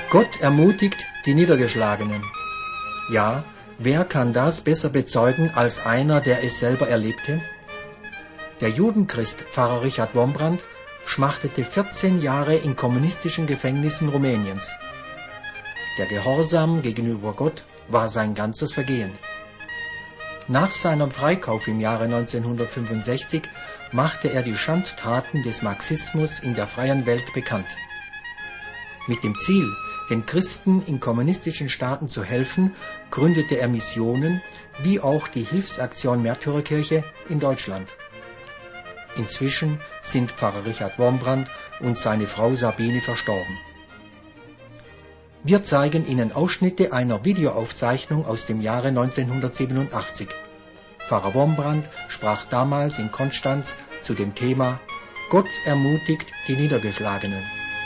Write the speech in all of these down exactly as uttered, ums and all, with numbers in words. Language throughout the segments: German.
Gott ermutigt die Niedergeschlagenen. Ja, wer kann das besser bezeugen als einer, der es selber erlebte? Der Judenchrist Pfarrer Richard Wurmbrand schmachtete vierzehn Jahre in kommunistischen Gefängnissen Rumäniens. Der Gehorsam gegenüber Gott war sein ganzes Vergehen. Nach seinem Freikauf im Jahre neunzehnhundertfünfundsechzig machte er die Schandtaten des Marxismus in der freien Welt bekannt. Mit dem Ziel, den Christen in kommunistischen Staaten zu helfen, gründete er Missionen, wie auch die Hilfsaktion Märtyrerkirche in Deutschland. Inzwischen sind Pfarrer Richard Wurmbrand und seine Frau Sabine verstorben. Wir zeigen Ihnen Ausschnitte einer Videoaufzeichnung aus dem Jahre neunzehnhundertsiebenundachtzig. Pfarrer Wurmbrand sprach damals in Konstanz zu dem Thema Gott ermutigt die Niedergeschlagenen.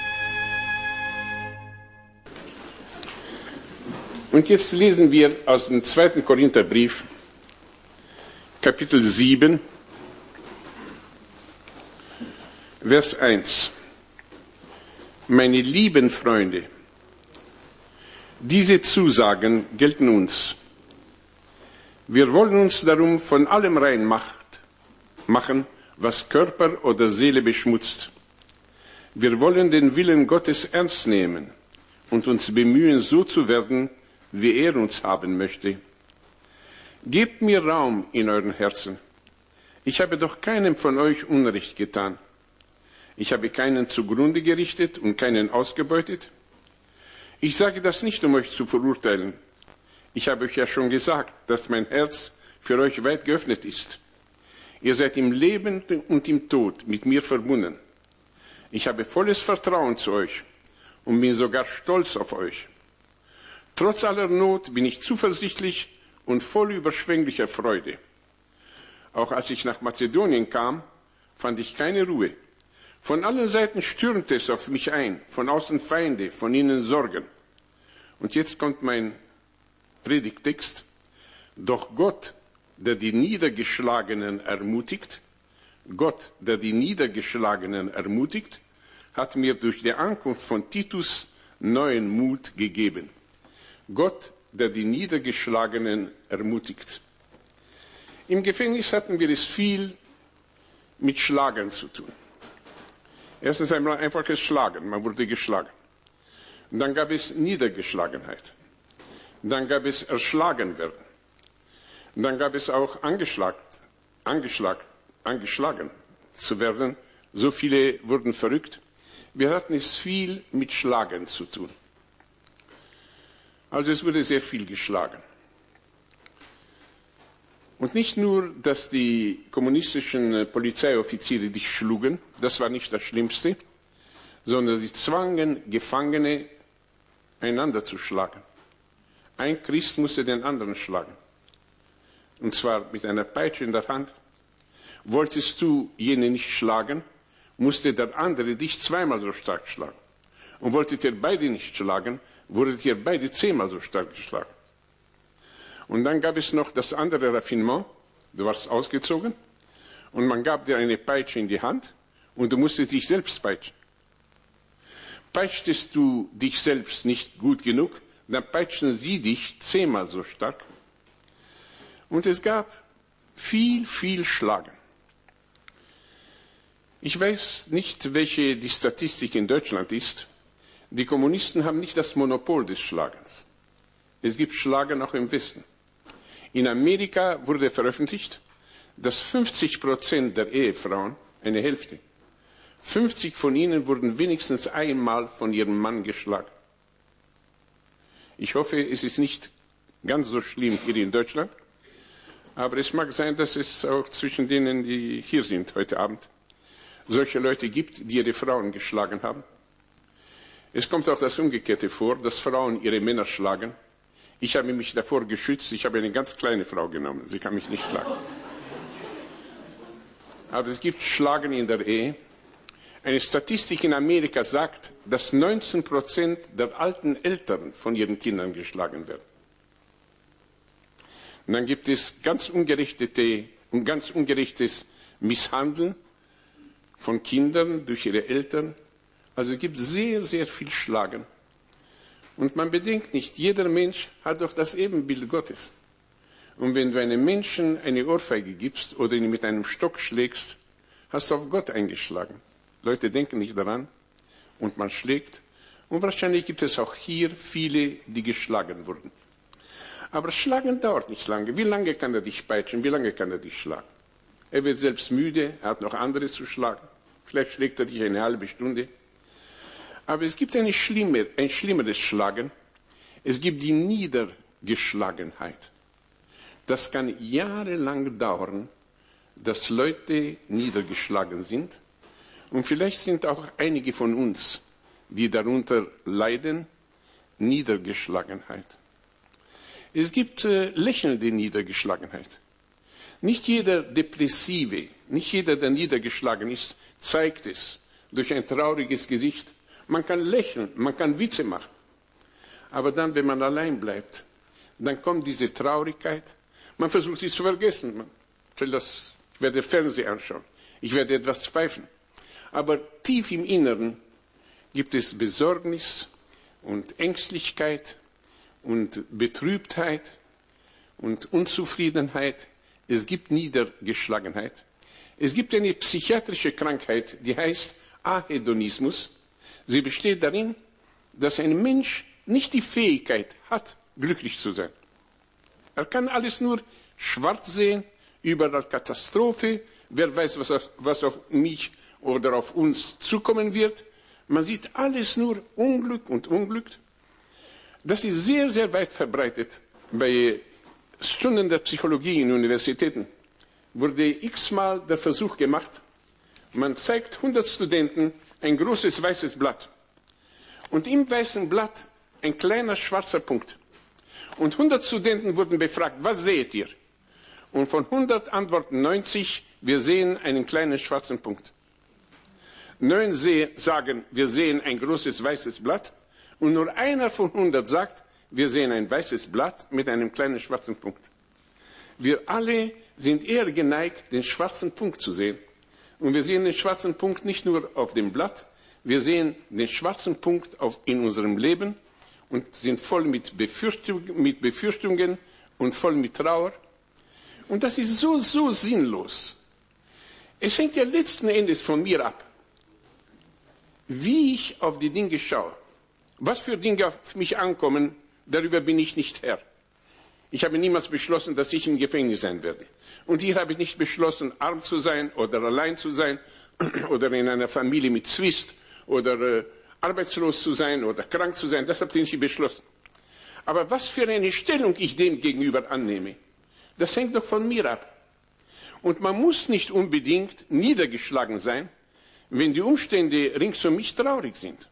Und jetzt lesen wir aus dem zweiten Korintherbrief, Kapitel sieben, Vers eins. Meine lieben Freunde, diese Zusagen gelten uns. Wir wollen uns darum von allem rein machen, was Körper oder Seele beschmutzt. Wir wollen den Willen Gottes ernst nehmen und uns bemühen, so zu werden, wie er uns haben möchte. Gebt mir Raum in euren Herzen. Ich habe doch keinem von euch Unrecht getan. Ich habe keinen zugrunde gerichtet und keinen ausgebeutet. Ich sage das nicht, um euch zu verurteilen. Ich habe euch ja schon gesagt, dass mein Herz für euch weit geöffnet ist. Ihr seid im Leben und im Tod mit mir verbunden. Ich habe volles Vertrauen zu euch und bin sogar stolz auf euch. Trotz aller Not bin ich zuversichtlich und voll überschwänglicher Freude. Auch als ich nach Mazedonien kam, fand ich keine Ruhe. Von allen Seiten stürmte es auf mich ein, von außen Feinde, von innen Sorgen. Und jetzt kommt mein Predigttext. Doch Gott, der die Niedergeschlagenen ermutigt, Gott, der die Niedergeschlagenen ermutigt, hat mir durch die Ankunft von Titus neuen Mut gegeben. Gott, der die Niedergeschlagenen ermutigt. Im Gefängnis hatten wir es viel mit Schlagen zu tun. Erstens einmal einfaches Schlagen, man wurde geschlagen. Und dann gab es Niedergeschlagenheit. Dann gab es erschlagen werden. Und dann gab es auch angeschlagen, angeschlagen, angeschlagen zu werden. So viele wurden verrückt. Wir hatten es viel mit Schlagen zu tun. Also es wurde sehr viel geschlagen. Und nicht nur, dass die kommunistischen Polizeioffiziere dich schlugen, das war nicht das Schlimmste, sondern sie zwangen Gefangene, einander zu schlagen. Ein Christ musste den anderen schlagen. Und zwar mit einer Peitsche in der Hand. Wolltest du jenen nicht schlagen, musste der andere dich zweimal so stark schlagen. Und wolltet ihr beide nicht schlagen, wurdet ihr beide zehnmal so stark geschlagen. Und dann gab es noch das andere Raffinement. Du warst ausgezogen und man gab dir eine Peitsche in die Hand und du musstest dich selbst peitschen. Peitschtest du dich selbst nicht gut genug, dann peitschten sie dich zehnmal so stark. Und es gab viel, viel Schlagen. Ich weiß nicht, welche die Statistik in Deutschland ist. Die Kommunisten haben nicht das Monopol des Schlagens. Es gibt Schlagen auch im Westen. In Amerika wurde veröffentlicht, dass fünfzig Prozent der Ehefrauen, eine Hälfte, fünfzig von ihnen wurden wenigstens einmal von ihrem Mann geschlagen. Ich hoffe, es ist nicht ganz so schlimm hier in Deutschland, aber es mag sein, dass es auch zwischen denen, die hier sind heute Abend, solche Leute gibt, die ihre Frauen geschlagen haben. Es kommt auch das Umgekehrte vor, dass Frauen ihre Männer schlagen. Ich habe mich davor geschützt, ich habe eine ganz kleine Frau genommen, sie kann mich nicht schlagen. Aber es gibt Schlagen in der Ehe. Eine Statistik in Amerika sagt, dass neunzehn Prozent der alten Eltern von ihren Kindern geschlagen werden. Und dann gibt es ganz ungerechte und ganz ungerechtes Misshandeln von Kindern durch ihre Eltern. Also es gibt sehr, sehr viel Schlagen. Und man bedenkt nicht, jeder Mensch hat doch das Ebenbild Gottes. Und wenn du einem Menschen eine Ohrfeige gibst oder ihn mit einem Stock schlägst, hast du auf Gott eingeschlagen. Leute denken nicht daran und man schlägt. Und wahrscheinlich gibt es auch hier viele, die geschlagen wurden. Aber Schlagen dauert nicht lange. Wie lange kann er dich peitschen? Wie lange kann er dich schlagen? Er wird selbst müde, er hat noch andere zu schlagen. Vielleicht schlägt er dich eine halbe Stunde. Aber es gibt eine schlimme, ein schlimmeres Schlagen. Es gibt die Niedergeschlagenheit. Das kann jahrelang dauern, dass Leute niedergeschlagen sind. Und vielleicht sind auch einige von uns, die darunter leiden, Niedergeschlagenheit. Es gibt äh, lächelnde Niedergeschlagenheit. Nicht jeder Depressive, nicht jeder, der niedergeschlagen ist, zeigt es durch ein trauriges Gesicht. Man kann lächeln, man kann Witze machen. Aber dann, wenn man allein bleibt, dann kommt diese Traurigkeit. Man versucht sie zu vergessen. Man stellt das, ich werde Fernsehen anschauen. Ich werde etwas pfeifen. Aber tief im Inneren gibt es Besorgnis und Ängstlichkeit und Betrübtheit und Unzufriedenheit. Es gibt Niedergeschlagenheit. Es gibt eine psychiatrische Krankheit, die heißt Ahedonismus. Sie besteht darin, dass ein Mensch nicht die Fähigkeit hat, glücklich zu sein. Er kann alles nur schwarz sehen, überall Katastrophe, wer weiß, was auf, was auf mich oder auf uns zukommen wird. Man sieht alles nur Unglück und Unglück. Das ist sehr, sehr weit verbreitet. Bei Stunden der Psychologie in Universitäten wurde x-mal der Versuch gemacht, man zeigt hundert Studenten ein großes weißes Blatt und im weißen Blatt ein kleiner schwarzer Punkt. Und hundert Studenten wurden befragt, was seht ihr? Und von hundert antworten neunzig, wir sehen einen kleinen schwarzen Punkt. Neun sagen, wir sehen ein großes weißes Blatt und nur einer von hundert sagt, wir sehen ein weißes Blatt mit einem kleinen schwarzen Punkt. Wir alle sind eher geneigt, den schwarzen Punkt zu sehen. Und wir sehen den schwarzen Punkt nicht nur auf dem Blatt, wir sehen den schwarzen Punkt auf, in unserem Leben und sind voll mit, Befürchtung, mit Befürchtungen und voll mit Trauer. Und das ist so, so sinnlos. Es hängt ja letzten Endes von mir ab, wie ich auf die Dinge schaue. Was für Dinge auf mich ankommen, darüber bin ich nicht Herr. Ich habe niemals beschlossen, dass ich im Gefängnis sein werde. Und hier habe ich nicht beschlossen, arm zu sein oder allein zu sein oder in einer Familie mit Zwist oder äh, arbeitslos zu sein oder krank zu sein. Das habe ich nicht beschlossen. Aber was für eine Stellung ich dem gegenüber annehme, das hängt doch von mir ab. Und man muss nicht unbedingt niedergeschlagen sein, wenn die Umstände rings um mich traurig sind.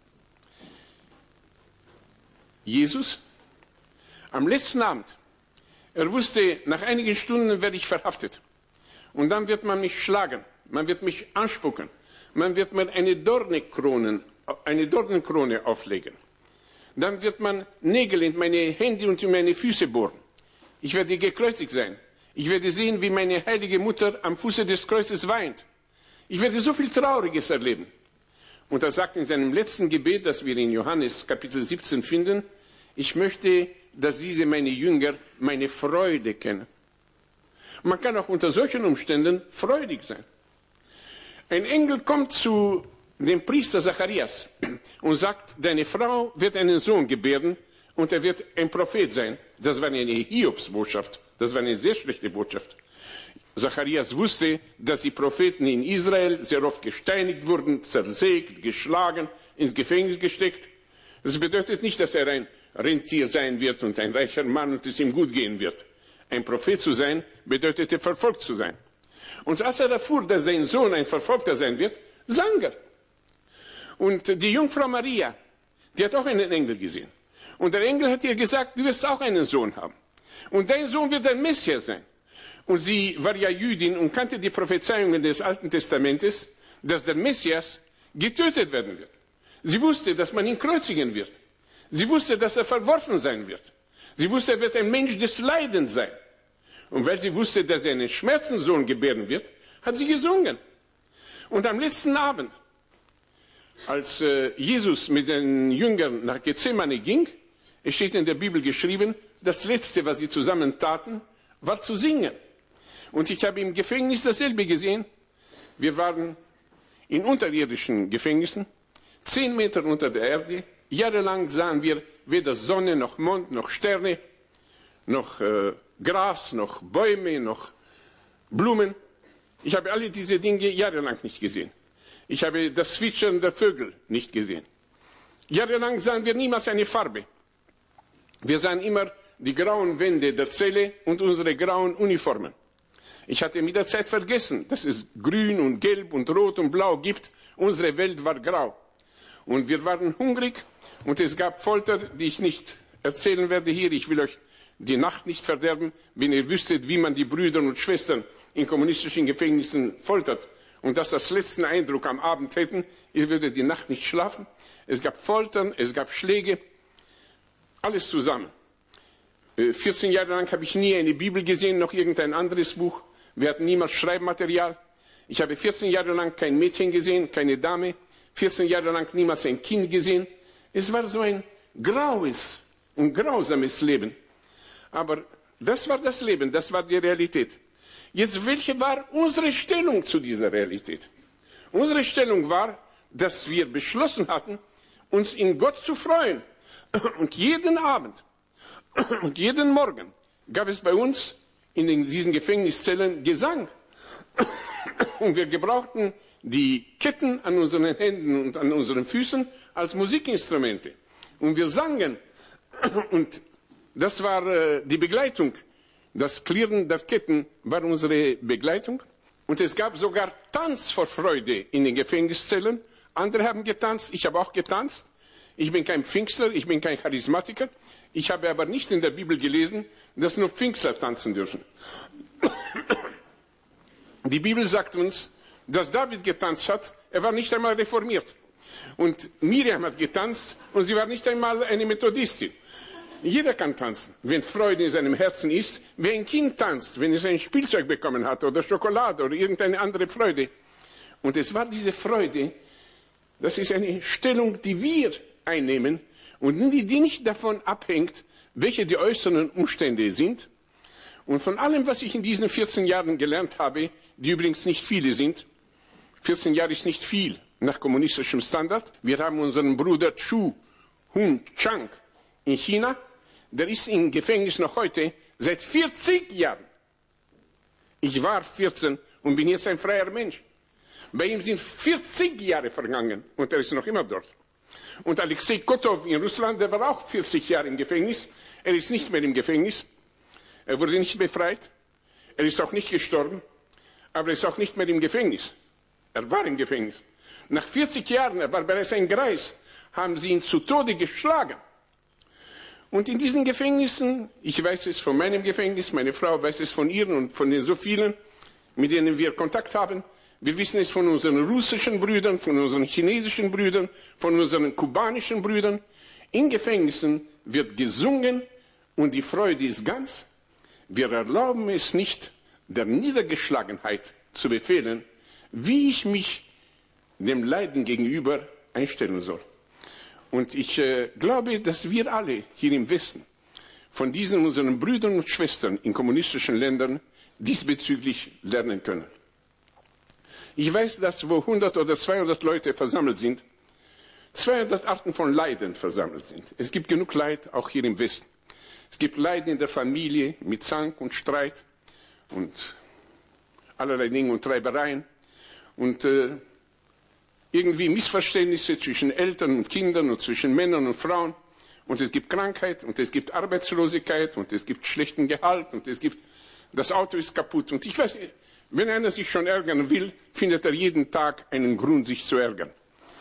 Jesus, am letzten Abend, er wusste, nach einigen Stunden werde ich verhaftet. Und dann wird man mich schlagen, man wird mich anspucken, man wird mir eine Dornenkrone, eine Dornenkrone auflegen. Dann wird man Nägel in meine Hände und in meine Füße bohren. Ich werde gekreuzigt sein. Ich werde sehen, wie meine heilige Mutter am Fuße des Kreuzes weint. Ich werde so viel Trauriges erleben. Und er sagt in seinem letzten Gebet, das wir in Johannes Kapitel siebzehn finden, ich möchte, dass diese meine Jünger meine Freude kennen. Man kann auch unter solchen Umständen freudig sein. Ein Engel kommt zu dem Priester Zacharias und sagt, deine Frau wird einen Sohn gebären und er wird ein Prophet sein. Das war eine Hiobsbotschaft. Das war eine sehr schlechte Botschaft. Zacharias wusste, dass die Propheten in Israel sehr oft gesteinigt wurden, zersägt, geschlagen, ins Gefängnis gesteckt. Das bedeutet nicht, dass er ein Rentier sein wird und ein reicher Mann und es ihm gut gehen wird. Ein Prophet zu sein, bedeutete verfolgt zu sein. Und als er erfuhr, dass sein Sohn ein Verfolgter sein wird, sang er. Und die Jungfrau Maria, die hat auch einen Engel gesehen. Und der Engel hat ihr gesagt, du wirst auch einen Sohn haben. Und dein Sohn wird ein Messias sein. Und sie war ja Jüdin und kannte die Prophezeiungen des Alten Testamentes, dass der Messias getötet werden wird. Sie wusste, dass man ihn kreuzigen wird. Sie wusste, dass er verworfen sein wird. Sie wusste, er wird ein Mensch des Leidens sein. Und weil sie wusste, dass er einen Schmerzensohn gebären wird, hat sie gesungen. Und am letzten Abend, als äh, Jesus mit den Jüngern nach Gethsemane ging, Es steht in der Bibel geschrieben, das Letzte, was sie zusammen taten, war zu singen. Und ich habe im Gefängnis dasselbe gesehen. Wir waren in unterirdischen Gefängnissen, zehn Meter unter der Erde. Jahrelang sahen wir weder Sonne, noch Mond, noch Sterne, noch äh, Gras, noch Bäume, noch Blumen. Ich habe alle diese Dinge jahrelang nicht gesehen. Ich habe das Zwitschern der Vögel nicht gesehen. Jahrelang sahen wir niemals eine Farbe. Wir sahen immer die grauen Wände der Zelle und unsere grauen Uniformen. Ich hatte mit der Zeit vergessen, dass es grün und gelb und rot und blau gibt. Unsere Welt war grau. Und wir waren hungrig und es gab Folter, die ich nicht erzählen werde hier. Ich will euch die Nacht nicht verderben, wenn ihr wüsstet, wie man die Brüder und Schwestern in kommunistischen Gefängnissen foltert. Und das als letzten Eindruck am Abend hätten, ihr würdet die Nacht nicht schlafen. Es gab Foltern, es gab Schläge, alles zusammen. vierzehn Jahre lang habe ich nie eine Bibel gesehen, noch irgendein anderes Buch. Wir hatten niemals Schreibmaterial. Ich habe vierzehn Jahre lang kein Mädchen gesehen, keine Dame. vierzehn Jahre lang niemals ein Kind gesehen. Es war so ein graues und grausames Leben. Aber das war das Leben, das war die Realität. Jetzt, welche war unsere Stellung zu dieser Realität? Unsere Stellung war, dass wir beschlossen hatten, uns in Gott zu freuen. Und jeden Abend und jeden Morgen gab es bei uns in diesen Gefängniszellen Gesang. Und wir gebrauchten die Ketten an unseren Händen und an unseren Füßen als Musikinstrumente. Und wir sangen. Und das war äh, die Begleitung. Das Klirren der Ketten war unsere Begleitung. Und es gab sogar Tanz vor Freude in den Gefängniszellen. Andere haben getanzt, ich habe auch getanzt. Ich bin kein Pfingstler, ich bin kein Charismatiker. Ich habe aber nicht in der Bibel gelesen, dass nur Pfingstler tanzen dürfen. Die Bibel sagt uns, dass David getanzt hat, er war nicht einmal reformiert. Und Miriam hat getanzt und sie war nicht einmal eine Methodistin. Jeder kann tanzen, wenn Freude in seinem Herzen ist. Wie ein Kind tanzt, wenn es ein Spielzeug bekommen hat oder Schokolade oder irgendeine andere Freude. Und es war diese Freude, das ist eine Stellung, die wir einnehmen und die, die nicht davon abhängt, welche die äußeren Umstände sind. Und von allem, was ich in diesen vierzehn Jahren gelernt habe, die übrigens nicht viele sind, vierzehn Jahre ist nicht viel nach kommunistischem Standard. Wir haben unseren Bruder Chu Hun Chang in China, der ist im Gefängnis noch heute seit vierzig Jahren. Ich war vierzehn und bin jetzt ein freier Mensch. Bei ihm sind vierzig Jahre vergangen und er ist noch immer dort. Und Alexei Kotov in Russland, der war auch vierzig Jahre im Gefängnis. Er ist nicht mehr im Gefängnis. Er wurde nicht befreit. Er ist auch nicht gestorben. Aber er ist auch nicht mehr im Gefängnis. Er war im Gefängnis. Nach vierzig Jahren, er war bereits ein Greis, haben sie ihn zu Tode geschlagen. Und in diesen Gefängnissen, ich weiß es von meinem Gefängnis, meine Frau weiß es von ihren und von den so vielen, mit denen wir Kontakt haben. Wir wissen es von unseren russischen Brüdern, von unseren chinesischen Brüdern, von unseren kubanischen Brüdern. In Gefängnissen wird gesungen und die Freude ist ganz. Wir erlauben es nicht, der Niedergeschlagenheit zu befehlen, wie ich mich dem Leiden gegenüber einstellen soll. Und ich äh, glaube, dass wir alle hier im Westen von diesen unseren Brüdern und Schwestern in kommunistischen Ländern diesbezüglich lernen können. Ich weiß, dass wo hundert oder zweihundert Leute versammelt sind, zweihundert Arten von Leiden versammelt sind. Es gibt genug Leid, auch hier im Westen. Es gibt Leiden in der Familie mit Zank und Streit und allerlei Dinge und Treibereien und äh, irgendwie Missverständnisse zwischen Eltern und Kindern und zwischen Männern und Frauen. Und es gibt Krankheit und es gibt Arbeitslosigkeit und es gibt schlechten Gehalt und es gibt, das Auto ist kaputt. Und ich weiß, wenn einer sich schon ärgern will, findet er jeden Tag einen Grund, sich zu ärgern.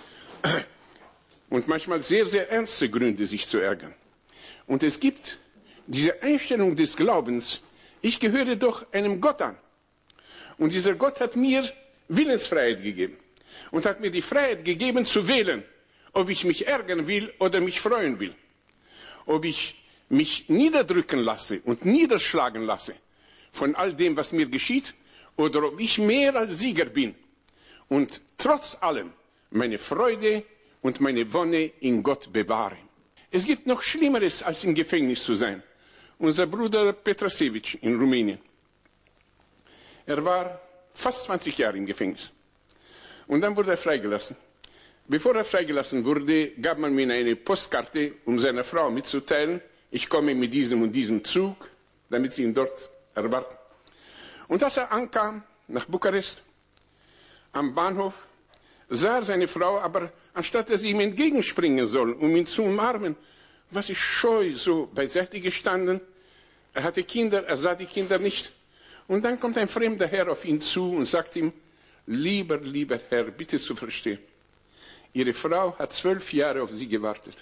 Und manchmal sehr, sehr ernste Gründe, sich zu ärgern. Und es gibt diese Einstellung des Glaubens, ich gehöre doch einem Gott an. Und dieser Gott hat mir Willensfreiheit gegeben. Und hat mir die Freiheit gegeben zu wählen, ob ich mich ärgern will oder mich freuen will. Ob ich mich niederdrücken lasse und niederschlagen lasse von all dem, was mir geschieht, oder ob ich mehr als Sieger bin und trotz allem meine Freude und meine Wonne in Gott bewahre. Es gibt noch Schlimmeres, als im Gefängnis zu sein. Unser Bruder Petrasevic in Rumänien. Er war fast zwanzig Jahre im Gefängnis. Und dann wurde er freigelassen. Bevor er freigelassen wurde, gab man mir eine Postkarte, um seiner Frau mitzuteilen, ich komme mit diesem und diesem Zug, damit sie ihn dort erwarten. Und als er ankam nach Bukarest, am Bahnhof, sah er seine Frau, aber anstatt dass sie ihm entgegenspringen soll, um ihn zu umarmen, war sie scheu so beiseite gestanden. Er hatte Kinder, er sah die Kinder nicht. Und dann kommt ein fremder Herr auf ihn zu und sagt ihm, lieber, lieber Herr, bitte zu verstehen, Ihre Frau hat zwölf Jahre auf Sie gewartet.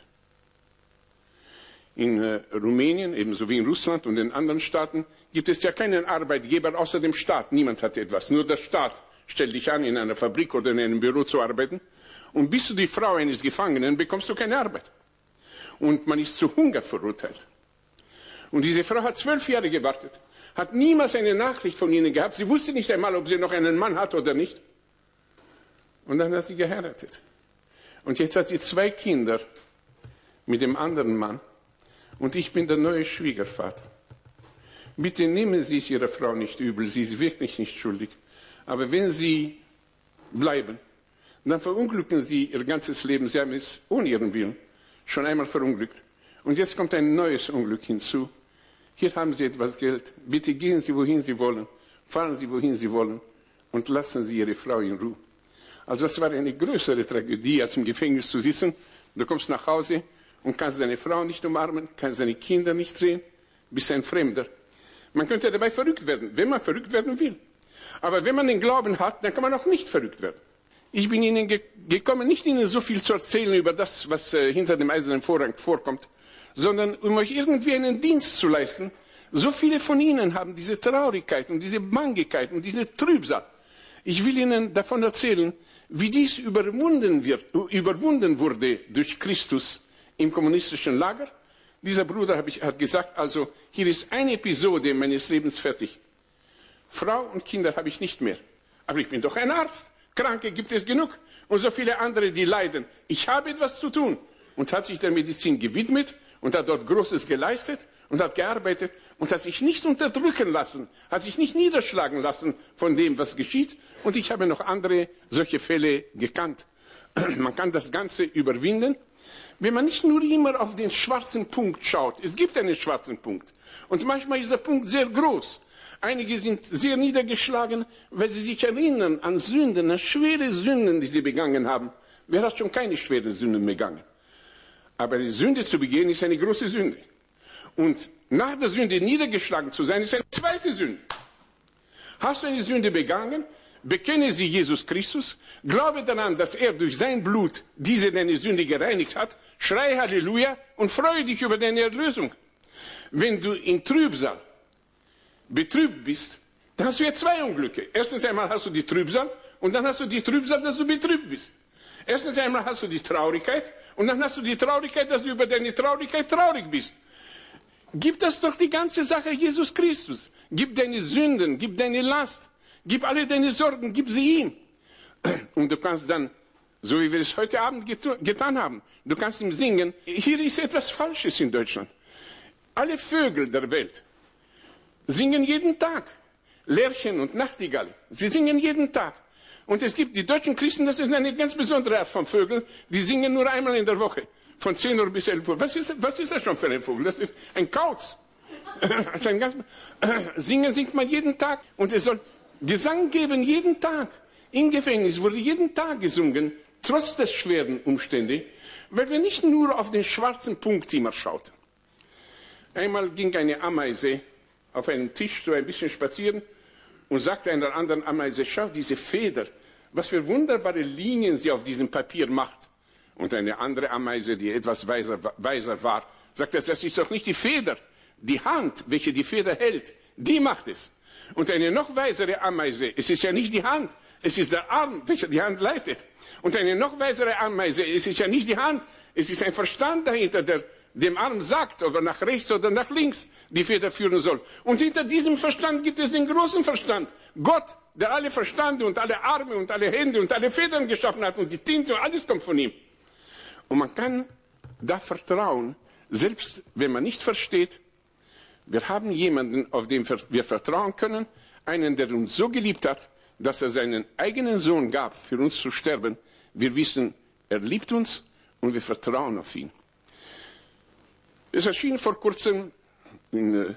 In äh, Rumänien, ebenso wie in Russland und in anderen Staaten, gibt es ja keinen Arbeitgeber außer dem Staat. Niemand hat etwas. Nur der Staat stellt dich an, in einer Fabrik oder in einem Büro zu arbeiten. Und bist du die Frau eines Gefangenen, bekommst du keine Arbeit. Und man ist zu Hunger verurteilt. Und diese Frau hat zwölf Jahre gewartet, hat niemals eine Nachricht von ihnen gehabt. Sie wusste nicht einmal, ob sie noch einen Mann hat oder nicht. Und dann hat sie geheiratet. Und jetzt hat sie zwei Kinder mit dem anderen Mann. Und ich bin der neue Schwiegervater. Bitte nehmen Sie es Ihrer Frau nicht übel, sie ist wirklich nicht schuldig. Aber wenn Sie bleiben, dann verunglücken Sie Ihr ganzes Leben. Sie haben es ohne Ihren Willen schon einmal verunglückt. Und jetzt kommt ein neues Unglück hinzu. Hier haben Sie etwas Geld. Bitte gehen Sie, wohin Sie wollen. Fahren Sie, wohin Sie wollen. Und lassen Sie Ihre Frau in Ruhe. Also das war eine größere Tragödie, als im Gefängnis zu sitzen. Du kommst nach Hause und kannst deine Frau nicht umarmen, kannst deine Kinder nicht sehen, bist ein Fremder. Man könnte dabei verrückt werden, wenn man verrückt werden will. Aber wenn man den Glauben hat, dann kann man auch nicht verrückt werden. Ich bin Ihnen ge- gekommen, nicht Ihnen so viel zu erzählen über das, was äh, hinter dem eisernen Vorhang vorkommt, sondern um euch irgendwie einen Dienst zu leisten. So viele von Ihnen haben diese Traurigkeit und diese Bangigkeit und diese Trübsal. Ich will Ihnen davon erzählen, wie dies überwunden wird, überwunden wurde durch Christus im kommunistischen Lager. Dieser Bruder hab ich, hat gesagt, also hier ist eine Episode meines Lebens fertig. Frau und Kinder habe ich nicht mehr. Aber ich bin doch ein Arzt. Kranke gibt es genug. Und so viele andere, die leiden. Ich habe etwas zu tun. Und hat sich der Medizin gewidmet und hat dort Großes geleistet und hat gearbeitet und hat sich nicht unterdrücken lassen, hat sich nicht niederschlagen lassen von dem, was geschieht. Und ich habe noch andere solche Fälle gekannt. Man kann das Ganze überwinden, wenn man nicht nur immer auf den schwarzen Punkt schaut. Es gibt einen schwarzen Punkt. Und manchmal ist der Punkt sehr groß. Einige sind sehr niedergeschlagen, weil sie sich erinnern an Sünden, an schwere Sünden, die sie begangen haben. Wer hat schon keine schweren Sünden begangen? Aber die Sünde zu begehen ist eine große Sünde. Und nach der Sünde niedergeschlagen zu sein, ist eine zweite Sünde. Hast du eine Sünde begangen? Bekenne sie Jesus Christus, glaube daran, dass er durch sein Blut diese deine Sünde gereinigt hat, schrei Halleluja und freue dich über deine Erlösung. Wenn du in Trübsal betrübt bist, dann hast du ja zwei Unglücke. Erstens einmal hast du die Trübsal und dann hast du die Trübsal, dass du betrübt bist. Erstens einmal hast du die Traurigkeit und dann hast du die Traurigkeit, dass du über deine Traurigkeit traurig bist. Gib das doch die ganze Sache Jesus Christus. Gib deine Sünden, gib deine Last, gib alle deine Sorgen, gib sie ihm. Und du kannst dann, so wie wir es heute Abend getu- getan haben, du kannst ihm singen. Hier ist etwas Falsches in Deutschland. Alle Vögel der Welt singen jeden Tag. Lerchen und Nachtigall. Sie singen jeden Tag. Und es gibt die deutschen Christen, das ist eine ganz besondere Art von Vögeln, die singen nur einmal in der Woche. Von zehn Uhr bis elf Uhr. Was ist, was ist das schon für ein Vogel? Das ist ein Kauz. Das ist ein ganz, singen singt man jeden Tag. Und es soll Gesang geben jeden Tag. Im Gefängnis wurde jeden Tag gesungen, trotz der schweren Umstände, weil wir nicht nur auf den schwarzen Punkt immer schauten. Einmal ging eine Ameise auf einem Tisch so ein bisschen spazieren und sagte einer anderen Ameise, schau, diese Feder, was für wunderbare Linien sie auf diesem Papier macht. Und eine andere Ameise, die etwas weiser, weiser war, sagte, das ist doch nicht die Feder. Die Hand, welche die Feder hält, die macht es. Und eine noch weisere Ameise, es ist ja nicht die Hand, es ist der Arm, welcher die Hand leitet. Und eine noch weisere Ameise, es ist ja nicht die Hand, es ist ein Verstand dahinter, der dem Arm sagt, ob er nach rechts oder nach links die Feder führen soll. Und hinter diesem Verstand gibt es den großen Verstand. Gott, der alle Verstande und alle Arme und alle Hände und alle Federn geschaffen hat und die Tinte und alles kommt von ihm. Und man kann da Vertrauen, selbst wenn man nicht versteht, wir haben jemanden, auf den wir vertrauen können, einen, der uns so geliebt hat, dass er seinen eigenen Sohn gab, für uns zu sterben. Wir wissen, er liebt uns und wir vertrauen auf ihn. Es erschien vor kurzem in, äh,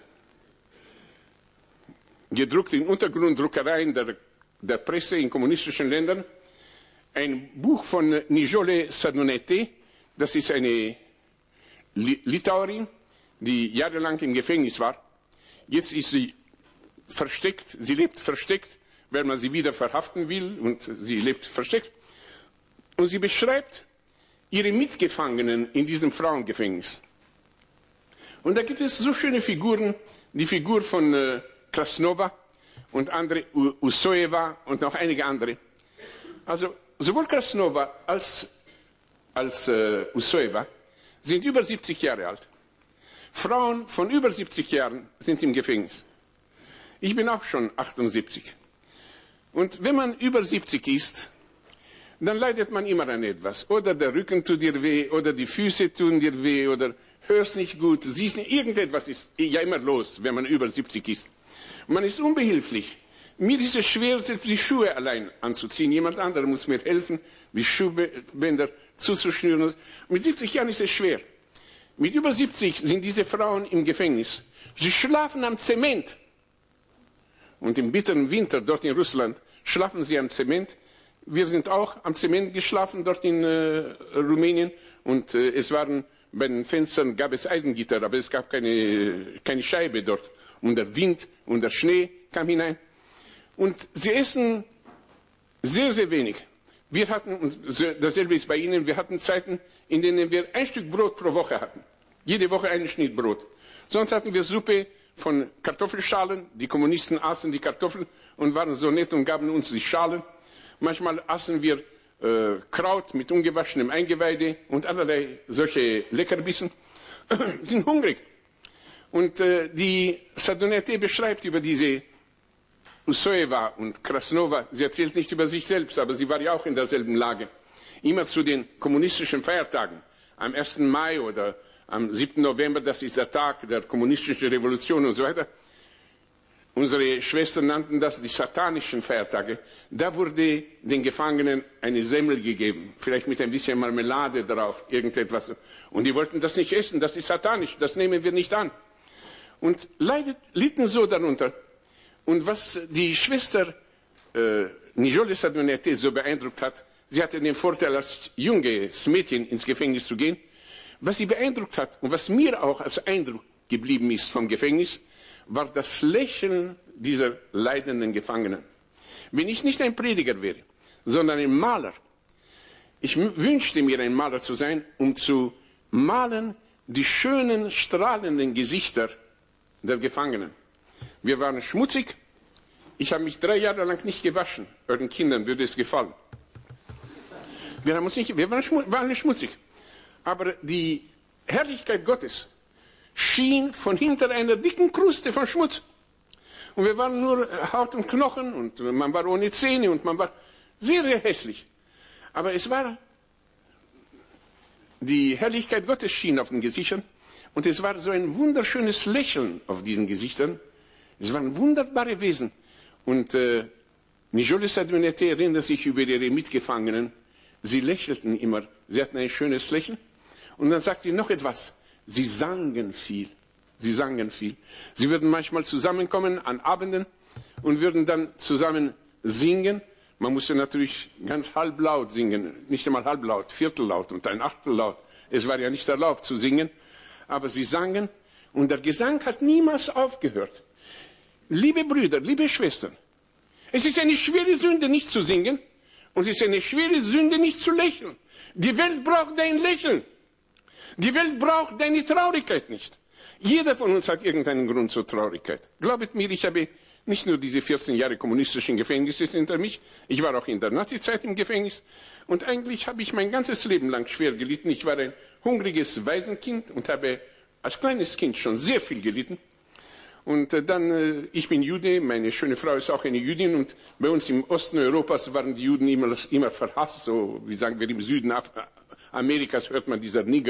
gedruckt in Untergrunddruckereien der, der Presse in kommunistischen Ländern ein Buch von Nijole Sadunete. Das ist eine Litauerin, die jahrelang im Gefängnis war. Jetzt ist sie versteckt, sie lebt versteckt, weil man sie wieder verhaften will, und sie lebt versteckt. Und sie beschreibt ihre Mitgefangenen in diesem Frauengefängnis. Und da gibt es so schöne Figuren, die Figur von äh, Krasnova und andere, Usoeva und noch einige andere. Also sowohl Krasnova als, als äh, Usoeva sind über siebzig Jahre alt. Frauen von über siebzig Jahren sind im Gefängnis. Ich bin auch schon achtundsiebzig. Und wenn man über siebzig ist, dann leidet man immer an etwas. Oder der Rücken tut dir weh, oder die Füße tun dir weh, oder hörst nicht gut, siehst nicht, irgendetwas ist ja immer los, wenn man über siebzig ist. Man ist unbehilflich. Mir ist es schwer, selbst die Schuhe allein anzuziehen. Jemand anderer muss mir helfen, die Schuhbänder zuzuschnüren. Mit siebzig Jahren ist es schwer. Mit über siebzig sind diese Frauen im Gefängnis. Sie schlafen am Zement. Und im bitteren Winter dort in Russland schlafen sie am Zement. Wir sind auch am Zement geschlafen dort in äh, Rumänien. Und äh, es waren, bei den Fenstern gab es Eisengitter, aber es gab keine, keine Scheibe dort. Und der Wind und der Schnee kam hinein. Und sie essen sehr, sehr wenig. Wir hatten, und dasselbe ist bei Ihnen, wir hatten Zeiten, in denen wir ein Stück Brot pro Woche hatten. Jede Woche ein Schnitt Brot. Sonst hatten wir Suppe von Kartoffelschalen. Die Kommunisten aßen die Kartoffeln und waren so nett und gaben uns die Schalen. Manchmal aßen wir äh, Kraut mit ungewaschenem Eingeweide und allerlei solche Leckerbissen. Sind hungrig. Und äh, die Sadunete beschreibt über diese Usoeva und Krasnova, sie erzählt nicht über sich selbst, aber sie war ja auch in derselben Lage. Immer zu den kommunistischen Feiertagen, am ersten Mai oder am siebten November, das ist der Tag der kommunistischen Revolution und so weiter. Unsere Schwestern nannten das die satanischen Feiertage. Da wurde den Gefangenen eine Semmel gegeben, vielleicht mit ein bisschen Marmelade drauf, irgendetwas. Und die wollten das nicht essen, das ist satanisch, das nehmen wir nicht an. Und leidet, litten so darunter. Und was die Schwester äh, Nijole Sadunete so beeindruckt hat, sie hatte den Vorteil, als junges Mädchen ins Gefängnis zu gehen. Was sie beeindruckt hat und was mir auch als Eindruck geblieben ist vom Gefängnis, war das Lächeln dieser leidenden Gefangenen. Wenn ich nicht ein Prediger wäre, sondern ein Maler, ich wünschte mir, ein Maler zu sein, um zu malen die schönen, strahlenden Gesichter der Gefangenen. Wir waren schmutzig. Ich habe mich drei Jahre lang nicht gewaschen. Euren Kindern würde es gefallen. Wir haben uns nicht, wir waren, schmu- waren schmutzig. Aber die Herrlichkeit Gottes schien von hinter einer dicken Kruste von Schmutz. Und wir waren nur Haut und Knochen und man war ohne Zähne und man war sehr, sehr hässlich. Aber es war, die Herrlichkeit Gottes schien auf den Gesichtern und es war so ein wunderschönes Lächeln auf diesen Gesichtern. Es waren wunderbare Wesen. Und äh, Nijole Sadunete erinnert sich über ihre Mitgefangenen. Sie lächelten immer. Sie hatten ein schönes Lächeln. Und dann sagte sie noch etwas. Sie sangen viel. Sie sangen viel. Sie würden manchmal zusammenkommen an Abenden und würden dann zusammen singen. Man musste natürlich ganz halblaut singen. Nicht einmal halblaut, viertellaut und ein Achtellaut. Es war ja nicht erlaubt zu singen. Aber sie sangen und der Gesang hat niemals aufgehört. Liebe Brüder, liebe Schwestern, es ist eine schwere Sünde, nicht zu singen, und es ist eine schwere Sünde, nicht zu lächeln. Die Welt braucht dein Lächeln. Die Welt braucht deine Traurigkeit nicht. Jeder von uns hat irgendeinen Grund zur Traurigkeit. Glaubet mir, ich habe nicht nur diese vierzehn Jahre kommunistischen Gefängnisses hinter mich, ich war auch in der Nazizeit im Gefängnis, und eigentlich habe ich mein ganzes Leben lang schwer gelitten. Ich war ein hungriges Waisenkind und habe als kleines Kind schon sehr viel gelitten. Und äh, dann, äh, ich bin Jude, meine schöne Frau ist auch eine Jüdin, und bei uns im Osten Europas waren die Juden immer, immer verhasst, so wie sagen wir im Süden Af- Amerikas hört man dieser Nigger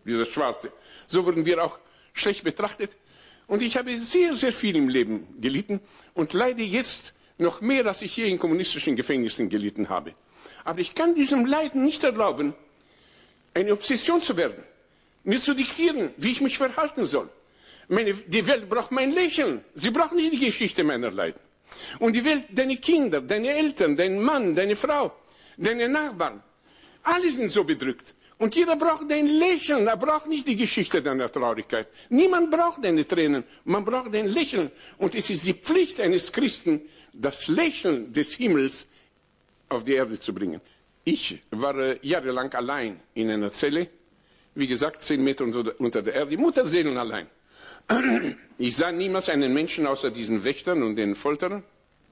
dieser Schwarze. So wurden wir auch schlecht betrachtet. Und ich habe sehr, sehr viel im Leben gelitten und leide jetzt noch mehr, als ich je in kommunistischen Gefängnissen gelitten habe. Aber ich kann diesem Leiden nicht erlauben, eine Obsession zu werden, mir zu diktieren, wie ich mich verhalten soll. Meine, die Welt braucht mein Lächeln. Sie braucht nicht die Geschichte meiner Leiden. Und die Welt, deine Kinder, deine Eltern, dein Mann, deine Frau, deine Nachbarn, alle sind so bedrückt. Und jeder braucht dein Lächeln, er braucht nicht die Geschichte deiner Traurigkeit. Niemand braucht deine Tränen, man braucht dein Lächeln. Und es ist die Pflicht eines Christen, das Lächeln des Himmels auf die Erde zu bringen. Ich war äh, jahrelang allein in einer Zelle, wie gesagt, zehn Meter unter, unter der Erde, Mutterseelen allein. Ich sah niemals einen Menschen außer diesen Wächtern und den Folterern.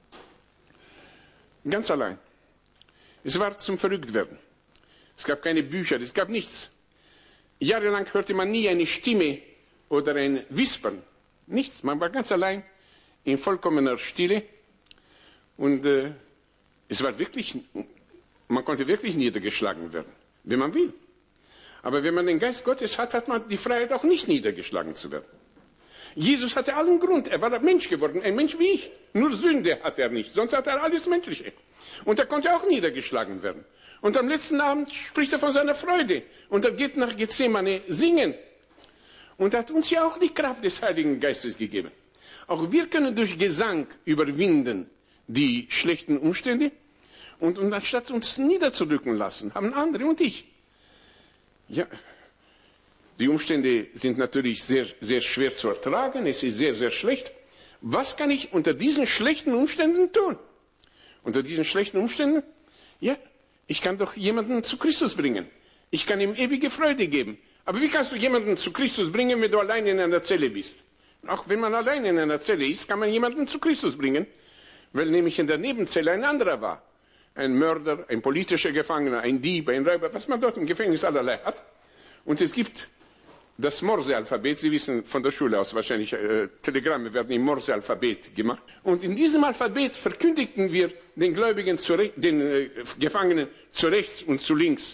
Ganz allein. Es war zum Verrücktwerden. Es gab keine Bücher, es gab nichts. Jahrelang hörte man nie eine Stimme oder ein Wispern. Nichts, man war ganz allein in vollkommener Stille. Und äh, es war wirklich, man konnte wirklich niedergeschlagen werden, wenn man will. Aber wenn man den Geist Gottes hat, hat man die Freiheit auch nicht niedergeschlagen zu werden. Jesus hatte allen Grund, er war ein Mensch geworden, ein Mensch wie ich. Nur Sünde hat er nicht, sonst hat er alles Menschliche. Und er konnte auch niedergeschlagen werden. Und am letzten Abend spricht er von seiner Freude. Und er geht nach Gethsemane singen. Und er hat uns ja auch die Kraft des Heiligen Geistes gegeben. Auch wir können durch Gesang überwinden die schlechten Umstände. Und, und anstatt uns niederzudrücken lassen, haben andere und ich. Ja, die Umstände sind natürlich sehr, sehr schwer zu ertragen. Es ist sehr, sehr schlecht. Was kann ich unter diesen schlechten Umständen tun? Unter diesen schlechten Umständen? Ja, ich kann doch jemanden zu Christus bringen. Ich kann ihm ewige Freude geben. Aber wie kannst du jemanden zu Christus bringen, wenn du allein in einer Zelle bist? Auch wenn man allein in einer Zelle ist, kann man jemanden zu Christus bringen, weil nämlich in der Nebenzelle ein anderer war. Ein Mörder, ein politischer Gefangener, ein Dieb, ein Räuber, was man dort im Gefängnis allerlei hat. Und es gibt das Morse-Alphabet, Sie wissen von der Schule aus wahrscheinlich, äh, Telegramme werden im Morse-Alphabet gemacht. Und in diesem Alphabet verkündigten wir den Gläubigen, zu Re- den äh, Gefangenen zu rechts und zu links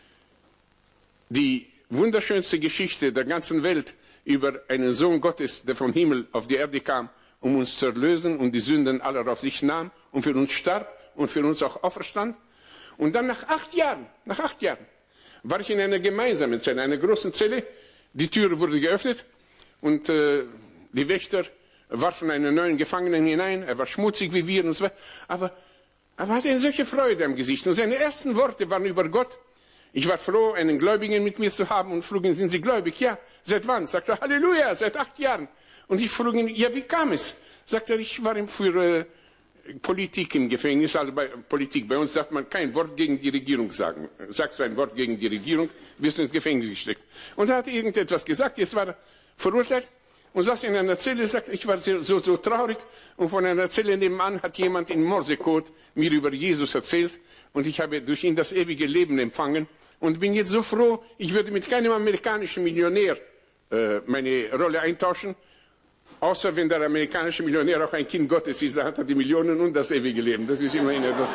die wunderschönste Geschichte der ganzen Welt über einen Sohn Gottes, der vom Himmel auf die Erde kam, um uns zu erlösen und die Sünden aller auf sich nahm und für uns starb und für uns auch auferstand. Und dann nach acht Jahren, nach acht Jahren, war ich in einer gemeinsamen Zelle, einer großen Zelle. Die Tür wurde geöffnet und äh, die Wächter warfen einen neuen Gefangenen hinein. Er war schmutzig wie wir und so weiter. Aber er hatte eine solche Freude am Gesicht. Und seine ersten Worte waren über Gott. Ich war froh, einen Gläubigen mit mir zu haben und frug ihn, sind Sie gläubig? Ja. Seit wann? Sagt er, Halleluja, seit acht Jahren. Und ich frug ihn, ja, wie kam es? Sagt er, ich war für äh, Politik im Gefängnis. Also bei Politik, bei uns darf man kein Wort gegen die Regierung sagen. Sagst du ein Wort gegen die Regierung, wirst du ins Gefängnis gesteckt. Und er hat irgendetwas gesagt, jetzt war er verurteilt und saß in einer Zelle, sagt, ich war so, so, so traurig und von einer Zelle nebenan hat jemand in Morsecode mir über Jesus erzählt und ich habe durch ihn das ewige Leben empfangen und bin jetzt so froh, ich würde mit keinem amerikanischen Millionär äh, meine Rolle eintauschen, außer wenn der amerikanische Millionär auch ein Kind Gottes ist, dann hat er die Millionen und das ewige Leben. Das ist immerhin etwas.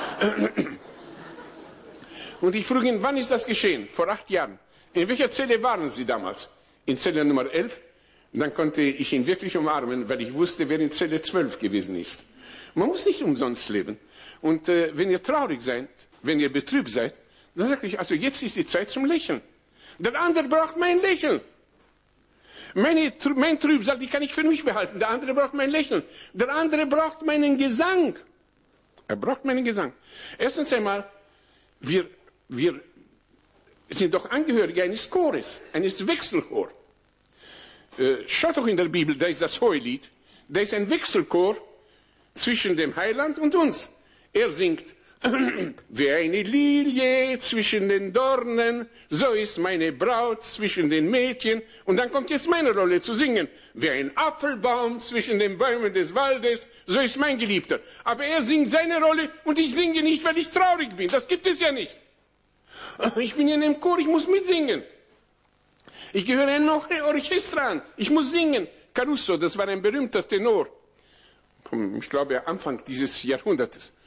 Und ich frage ihn, wann ist das geschehen? Vor acht Jahren. In welcher Zelle waren Sie damals? In Zelle Nummer elf. Dann konnte ich ihn wirklich umarmen, weil ich wusste, wer in Zelle zwölf gewesen ist. Man muss nicht umsonst leben. Und äh, wenn ihr traurig seid, wenn ihr betrübt seid, dann sage ich, also jetzt ist die Zeit zum Lächeln. Der andere braucht mein Lächeln. Meine, mein Trübsal, die kann ich für mich behalten. Der andere braucht mein Lächeln. Der andere braucht meinen Gesang. Er braucht meinen Gesang. Erstens einmal, wir, wir sind doch Angehörige eines Chores, eines Wechselchor. Äh, schaut doch in der Bibel, da ist das Hohelied. Da ist ein Wechselchor zwischen dem Heiland und uns. Er singt, wie eine Lilie zwischen den Dornen, so ist meine Braut zwischen den Mädchen. Und dann kommt jetzt meine Rolle zu singen. Wie ein Apfelbaum zwischen den Bäumen des Waldes, so ist mein Geliebter. Aber er singt seine Rolle und ich singe nicht, weil ich traurig bin. Das gibt es ja nicht. Ich bin in einem Chor, ich muss mitsingen. Ich gehöre einem Orchester an. Ich muss singen. Caruso, das war ein berühmter Tenor. Ich glaube, Anfang dieses Jahrhunderts.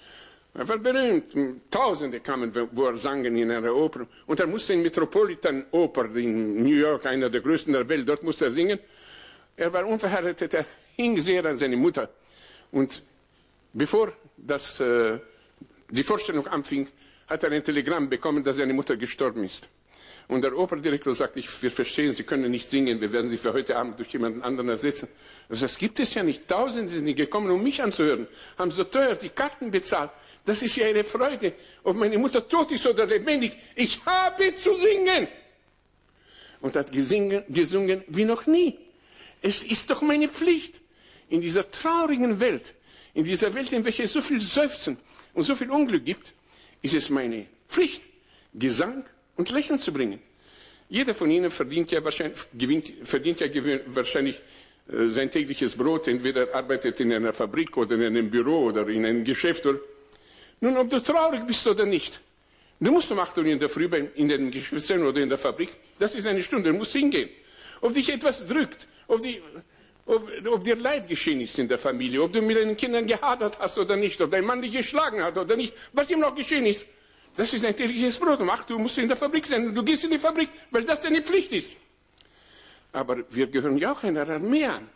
Er war berühmt. Tausende kamen, wo er sang in einer Oper. Und er musste in Metropolitan Oper in New York, einer der größten der Welt, dort musste er singen. Er war unverheiratet, er hing sehr an seine Mutter. Und bevor das, äh, die Vorstellung anfing, hat er ein Telegramm bekommen, dass seine Mutter gestorben ist. Und der Operndirektor sagt, ich, wir verstehen, Sie können nicht singen, wir werden Sie für heute Abend durch jemanden anderen ersetzen. Also das gibt es ja nicht. Tausende sind nicht gekommen, um mich anzuhören, haben so teuer die Karten bezahlt. Das ist ja ihre Freude, ob meine Mutter tot ist oder lebendig. Ich habe zu singen. Und hat gesingen, gesungen wie noch nie. Es ist doch meine Pflicht, in dieser traurigen Welt, in dieser Welt, in welcher es so viel Seufzen und so viel Unglück gibt, ist es meine Pflicht, Gesang und Lächeln zu bringen. Jeder von Ihnen verdient ja wahrscheinlich, gewinnt, verdient ja wahrscheinlich äh, sein tägliches Brot, entweder arbeitet in einer Fabrik oder in einem Büro oder in einem Geschäft. Oder Nun, ob du traurig bist oder nicht, du musst um acht Uhr in der Früh in den Geschäften oder in der Fabrik, das ist eine Stunde, du musst hingehen. Ob dich etwas drückt, ob, die, ob, ob dir Leid geschehen ist in der Familie, ob du mit deinen Kindern gehadert hast oder nicht, ob dein Mann dich geschlagen hat oder nicht, was ihm noch geschehen ist, das ist ein tägliches Brot. Um acht Uhr musst du in der Fabrik sein und du gehst in die Fabrik, weil das deine Pflicht ist. Aber wir gehören ja auch einer Armee an.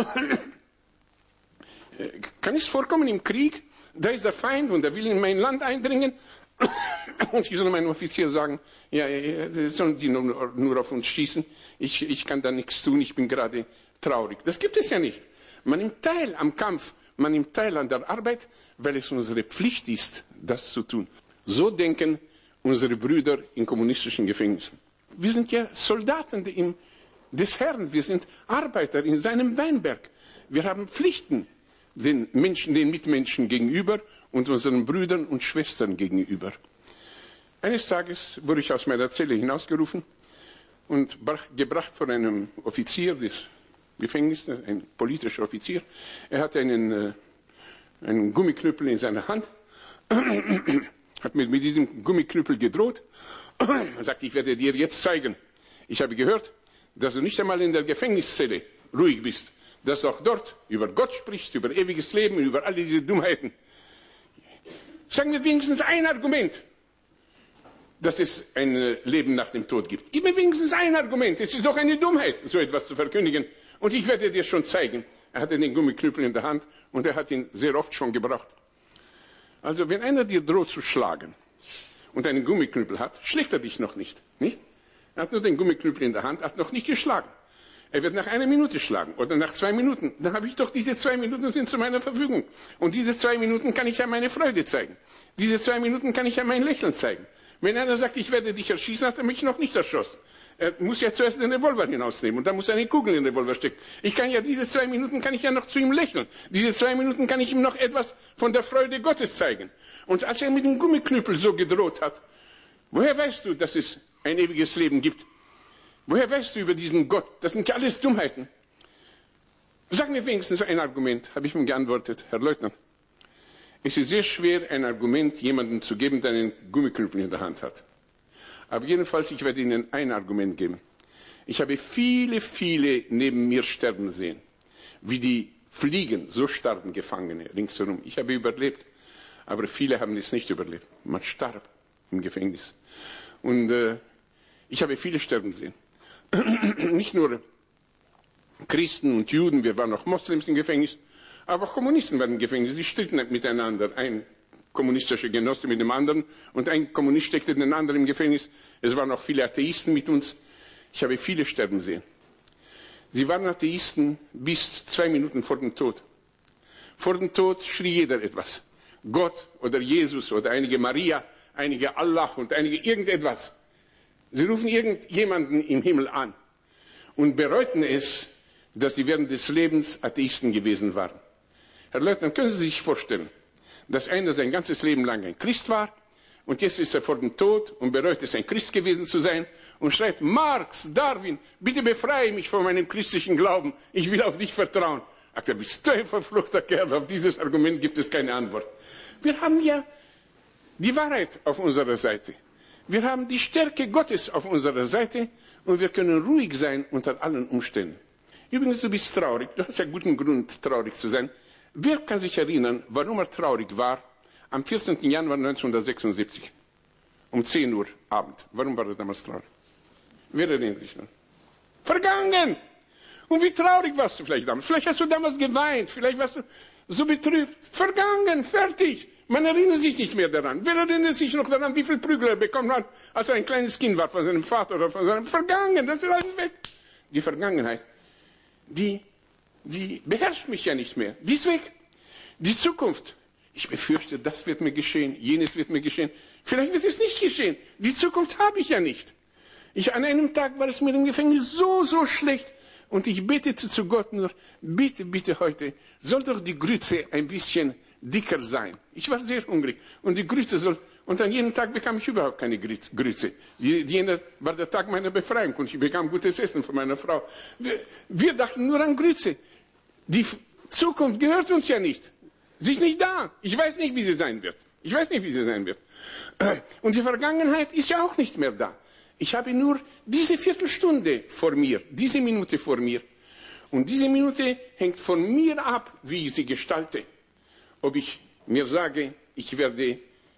Kann es vorkommen im Krieg, da ist der Feind und er will in mein Land eindringen und ich soll meinem Offizier sagen, ja, ja, sollen die nur, nur auf uns schießen, ich, ich kann da nichts tun, ich bin gerade traurig. Das gibt es ja nicht. Man nimmt teil am Kampf, man nimmt teil an der Arbeit, weil es unsere Pflicht ist, das zu tun. So denken unsere Brüder in kommunistischen Gefängnissen. Wir sind ja Soldaten im, des Herrn, wir sind Arbeiter in seinem Weinberg. Wir haben Pflichten den Menschen, den Mitmenschen gegenüber und unseren Brüdern und Schwestern gegenüber. Eines Tages wurde ich aus meiner Zelle hinausgerufen und gebracht von einem Offizier des Gefängnisses, ein politischer Offizier. Er hatte einen, einen Gummiknüppel in seiner Hand, hat mir mit diesem Gummiknüppel gedroht und sagte, ich werde dir jetzt zeigen. Ich habe gehört, dass du nicht einmal in der Gefängniszelle ruhig bist, dass du auch dort über Gott sprichst, über ewiges Leben, über all diese Dummheiten. Sag mir wenigstens ein Argument, dass es ein Leben nach dem Tod gibt. Gib mir wenigstens ein Argument. Es ist doch eine Dummheit, so etwas zu verkündigen. Und ich werde dir schon zeigen. Er hatte den Gummiknüppel in der Hand und er hat ihn sehr oft schon gebraucht. Also wenn einer dir droht zu schlagen und einen Gummiknüppel hat, schlägt er dich noch nicht. Nicht? Er hat nur den Gummiknüppel in der Hand, hat noch nicht geschlagen. Er wird nach einer Minute schlagen oder nach zwei Minuten. Dann habe ich doch, diese zwei Minuten sind zu meiner Verfügung. Und diese zwei Minuten kann ich ja meine Freude zeigen. Diese zwei Minuten kann ich ja mein Lächeln zeigen. Wenn einer sagt, ich werde dich erschießen, hat er mich noch nicht erschossen. Er muss ja zuerst den Revolver hinausnehmen und dann muss er eine Kugel in den Revolver stecken. Ich kann ja, diese zwei Minuten kann ich ja noch zu ihm lächeln. Diese zwei Minuten kann ich ihm noch etwas von der Freude Gottes zeigen. Und als er mit dem Gummiknüppel so gedroht hat, woher weißt du, dass es ein ewiges Leben gibt? Woher weißt du über diesen Gott? Das sind ja alles Dummheiten. Sag mir wenigstens ein Argument, habe ich ihm geantwortet, Herr Leutnant. Es ist sehr schwer, ein Argument jemandem zu geben, der einen Gummiknüppel in der Hand hat. Aber jedenfalls, ich werde Ihnen ein Argument geben. Ich habe viele, viele neben mir sterben sehen. Wie die Fliegen, so starben Gefangene ringsherum. Ich habe überlebt, aber viele haben es nicht überlebt. Man starb im Gefängnis. Und äh, ich habe viele sterben sehen. Nicht nur Christen und Juden, wir waren auch Moslems im Gefängnis, aber auch Kommunisten waren im Gefängnis. Sie stritten miteinander. Ein kommunistischer Genosse mit dem anderen und ein Kommunist steckte den anderen im Gefängnis. Es waren auch viele Atheisten mit uns. Ich habe viele sterben sehen. Sie waren Atheisten bis zwei Minuten vor dem Tod. Vor dem Tod schrie jeder etwas. Gott oder Jesus oder einige Maria, einige Allah und einige irgendetwas. Sie rufen irgendjemanden im Himmel an und bereuten es, dass sie während des Lebens Atheisten gewesen waren. Herr Leutnant, können Sie sich vorstellen, dass einer sein ganzes Leben lang ein Christ war und jetzt ist er vor dem Tod und bereut es, ein Christ gewesen zu sein und schreit, Marx, Darwin, bitte befreie mich von meinem christlichen Glauben, ich will auf dich vertrauen. Ach, du bist ein verfluchter Kerl, auf dieses Argument gibt es keine Antwort. Wir haben ja die Wahrheit auf unserer Seite. Wir haben die Stärke Gottes auf unserer Seite und wir können ruhig sein unter allen Umständen. Übrigens, du bist traurig, du hast ja guten Grund, traurig zu sein. Wer kann sich erinnern, warum er traurig war, am vierzehnten Januar neunzehnhundertsechsundsiebzig. Um zehn Uhr Abend. Warum war er damals traurig? Wer erinnert sich dann? Vergangen! Und wie traurig warst du vielleicht damals? Vielleicht hast du damals geweint, vielleicht warst du so betrübt. Vergangen, fertig. Man erinnert sich nicht mehr daran. Wer erinnert sich noch daran, wie viel Prügel er bekommen hat, als er ein kleines Kind war von seinem Vater oder von seinem... Vergangen, das ist alles weg. Die Vergangenheit, die, die beherrscht mich ja nicht mehr. Die ist weg. Die Zukunft, ich befürchte, das wird mir geschehen, jenes wird mir geschehen. Vielleicht wird es nicht geschehen. Die Zukunft habe ich ja nicht. Ich, an einem Tag war es mir im Gefängnis so, so schlecht. Und ich betete zu Gott nur, bitte, bitte heute, soll doch die Grütze ein bisschen dicker sein. Ich war sehr hungrig. Und die Grütze soll, und an jedem Tag bekam ich überhaupt keine Grütze. Jener war der Tag meiner Befreiung und ich bekam gutes Essen von meiner Frau. Wir, wir dachten nur an Grütze. Die Zukunft gehört uns ja nicht. Sie ist nicht da. Ich weiß nicht, wie sie sein wird. Ich weiß nicht, wie sie sein wird. Und die Vergangenheit ist ja auch nicht mehr da. Ich habe nur diese Viertelstunde vor mir, diese Minute vor mir. Und diese Minute hängt von mir ab, wie ich sie gestalte. Ob ich mir sage, ich werde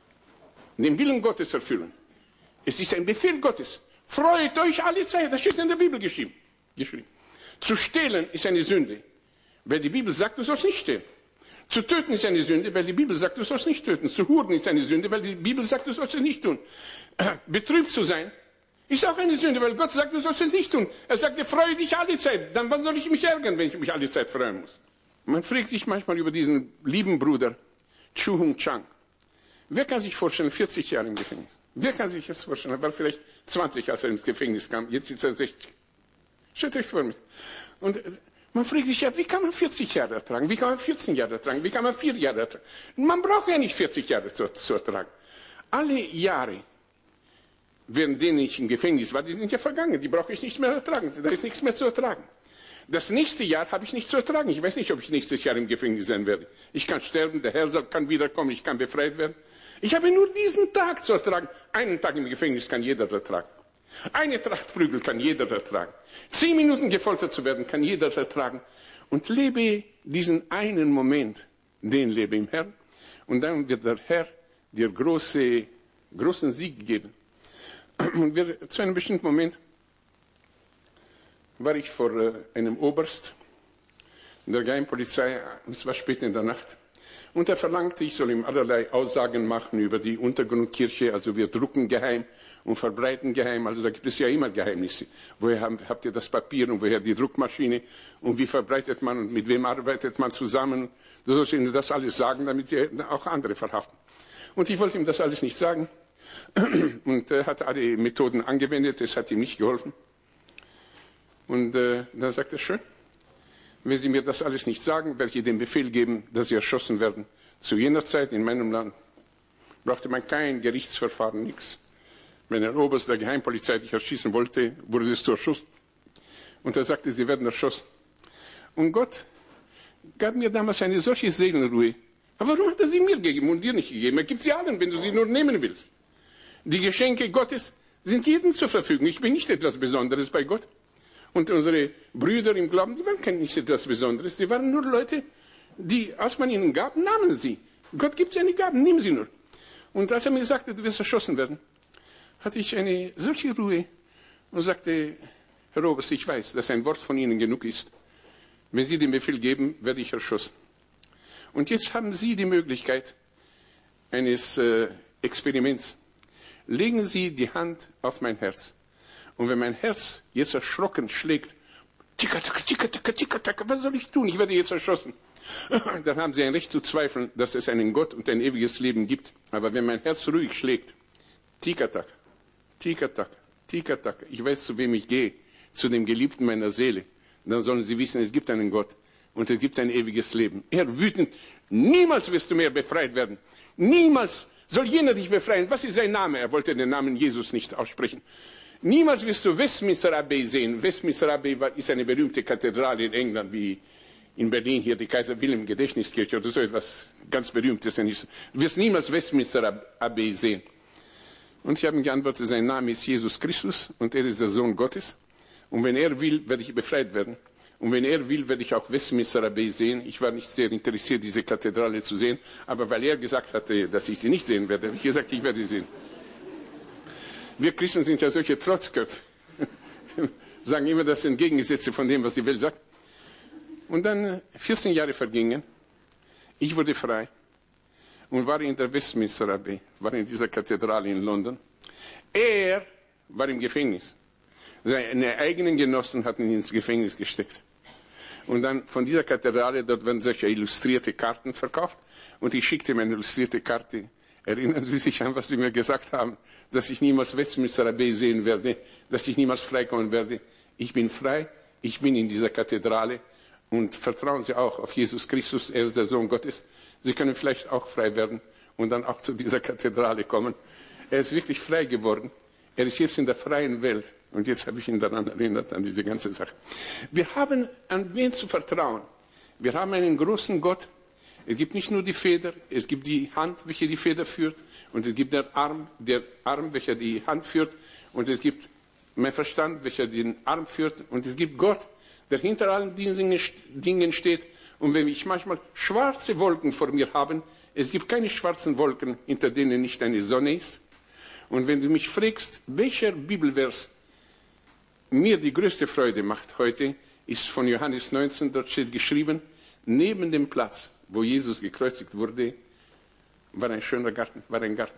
den Willen Gottes erfüllen. Es ist ein Befehl Gottes. Freut euch alle Zeit. Das steht in der Bibel geschrieben. geschrieben. Zu stehlen ist eine Sünde, weil die Bibel sagt, du sollst nicht stehlen. Zu töten ist eine Sünde, weil die Bibel sagt, du sollst nicht töten. Zu huren ist eine Sünde, weil die Bibel sagt, du sollst es nicht tun. Betrübt zu sein ist auch eine Sünde, weil Gott sagt, du sollst es nicht tun. Er sagte, freue dich alle Zeit. Dann wann soll ich mich ärgern, wenn ich mich alle Zeit freuen muss? Man fragt sich manchmal über diesen lieben Bruder, Chu Hung Chang. Wer kann sich vorstellen, vierzig Jahre im Gefängnis? Wer kann sich das vorstellen? Er war vielleicht zwanzig, als er ins Gefängnis kam. Jetzt ist er sechzig. Stellt euch vor mit. Und man fragt sich ja, wie kann man vierzig Jahre ertragen? Wie kann man vierzehn Jahre ertragen? Wie kann man vier Jahre ertragen? Man braucht ja nicht vierzig Jahre zu, zu ertragen. Alle Jahre, während denen ich im Gefängnis war, die sind ja vergangen. Die brauche ich nicht mehr ertragen. Da ist nichts mehr zu ertragen. Das nächste Jahr habe ich nicht zu ertragen. Ich weiß nicht, ob ich nächstes Jahr im Gefängnis sein werde. Ich kann sterben, der Herr kann wiederkommen, ich kann befreit werden. Ich habe nur diesen Tag zu ertragen. Einen Tag im Gefängnis kann jeder ertragen. Eine Tracht Prügel kann jeder ertragen. Zehn Minuten gefoltert zu werden, kann jeder ertragen. Und lebe diesen einen Moment, den lebe im Herrn. Und dann wird der Herr dir große, großen Sieg geben. Und wir, zu einem bestimmten Moment war ich vor äh, einem Oberst der Geheimpolizei, es war spät in der Nacht, und er verlangte, ich soll ihm allerlei Aussagen machen über die Untergrundkirche, also wir drucken geheim und verbreiten geheim, also da gibt es ja immer Geheimnisse. Woher habt ihr das Papier und woher die Druckmaschine und wie verbreitet man und mit wem arbeitet man zusammen? Du sollst ihnen das alles sagen, damit sie auch andere verhaften. Und ich wollte ihm das alles nicht sagen. Und er hat alle Methoden angewendet, es hat ihm nicht geholfen. Und äh, dann sagt er, schön, wenn Sie mir das alles nicht sagen, werde ich den Befehl geben, dass Sie erschossen werden. Zu jener Zeit in meinem Land brauchte man kein Gerichtsverfahren, nichts. Wenn ein Oberst der Geheimpolizei dich erschießen wollte, wurde es zu erschossen. Und er sagte, Sie werden erschossen. Und Gott gab mir damals eine solche Seelenruhe. Aber warum hat er sie mir gegeben und dir nicht gegeben? Er gibt sie allen, wenn du sie nur nehmen willst. Die Geschenke Gottes sind jedem zur Verfügung. Ich bin nicht etwas Besonderes bei Gott. Und unsere Brüder im Glauben, die waren nicht etwas Besonderes. Die waren nur Leute, die, als man ihnen gab, nahmen sie. Gott gibt seine Gaben, nimm sie nur. Und als er mir sagte, du wirst erschossen werden, hatte ich eine solche Ruhe und sagte, Herr Oberst, ich weiß, dass ein Wort von Ihnen genug ist. Wenn Sie den Befehl geben, werde ich erschossen. Und jetzt haben Sie die Möglichkeit eines äh, Experiments. Legen Sie die Hand auf mein Herz. Und wenn mein Herz jetzt erschrocken schlägt, ticka, ticka, ticka, ticka, ticka, ticka, was soll ich tun? Ich werde jetzt erschossen. Dann haben Sie ein Recht zu zweifeln, dass es einen Gott und ein ewiges Leben gibt. Aber wenn mein Herz ruhig schlägt, ticka, ticka, ticka, ticka, ticka, ticka, ich weiß, zu wem ich gehe, zu dem Geliebten meiner Seele, dann sollen Sie wissen, es gibt einen Gott und es gibt ein ewiges Leben. Er wütend, niemals wirst du mehr befreit werden. Niemals soll jener dich befreien. Was ist sein Name? Er wollte den Namen Jesus nicht aussprechen. Niemals wirst du Westminster Abbey sehen. Westminster Abbey ist eine berühmte Kathedrale in England, wie in Berlin hier die Kaiser Wilhelm Gedächtniskirche oder so etwas ganz Berühmtes. Du wirst niemals Westminster Abbey sehen. Und ich habe ihm geantwortet, sein Name ist Jesus Christus und er ist der Sohn Gottes. Und wenn er will, werde ich befreit werden. Und wenn er will, werde ich auch Westminster Abbey sehen. Ich war nicht sehr interessiert, diese Kathedrale zu sehen. Aber weil er gesagt hatte, dass ich sie nicht sehen werde, habe ich gesagt, ich werde sie sehen. Wir Christen sind ja solche Trotzköpfe. Sagen immer das Entgegengesetzte von dem, was die Welt sagt. Und dann vierzehn Jahre vergingen. Ich wurde frei und war in der Westminster Abbey, war in dieser Kathedrale in London. Er war im Gefängnis. Seine eigenen Genossen hatten ihn ins Gefängnis gesteckt. Und dann von dieser Kathedrale, dort werden solche illustrierte Karten verkauft. Und ich schickte ihm eine illustrierte Karte. Erinnern Sie sich an, was Sie mir gesagt haben, dass ich niemals Westminster Abbey sehen werde, dass ich niemals freikommen werde. Ich bin frei, ich bin in dieser Kathedrale. Und vertrauen Sie auch auf Jesus Christus, er ist der Sohn Gottes. Sie können vielleicht auch frei werden und dann auch zu dieser Kathedrale kommen. Er ist wirklich frei geworden. Er ist jetzt in der freien Welt. Und jetzt habe ich ihn daran erinnert, an diese ganze Sache. Wir haben an wen zu vertrauen. Wir haben einen großen Gott. Es gibt nicht nur die Feder, es gibt die Hand, welche die Feder führt. Und es gibt den Arm, der Arm, welcher die Hand führt. Und es gibt mein Verstand, welcher den Arm führt. Und es gibt Gott, der hinter allen Dingen steht. Und wenn ich manchmal schwarze Wolken vor mir habe, es gibt keine schwarzen Wolken, hinter denen nicht eine Sonne ist. Und wenn du mich fragst, welcher Bibelvers mir die größte Freude macht heute, ist von Johannes neunzehn, dort steht geschrieben, neben dem Platz, wo Jesus gekreuzigt wurde, war ein schöner Garten, war ein Garten.